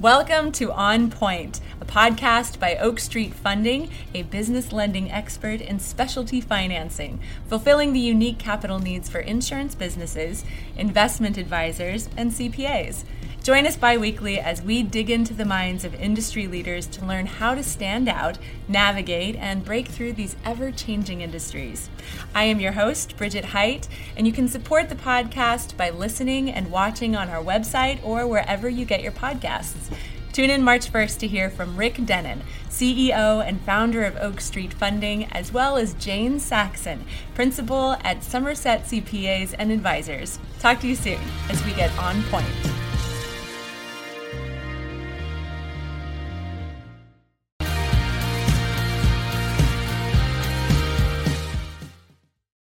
Welcome to On Point, a podcast by Oak Street Funding, a business lending expert in specialty financing, fulfilling the unique capital needs for insurance businesses, investment advisors, and CPAs. Join us bi-weekly as we dig into the minds of industry leaders to learn how to stand out, navigate, and break through these ever-changing industries. I am your host, Bridget Height, and you can support the podcast by listening and watching on our website or wherever you get your podcasts. Tune in March 1st to hear from Rick Denon, CEO and founder of Oak Street Funding, as well as Jane Saxon, principal at Somerset CPAs and Advisors. Talk to you soon as we get on point.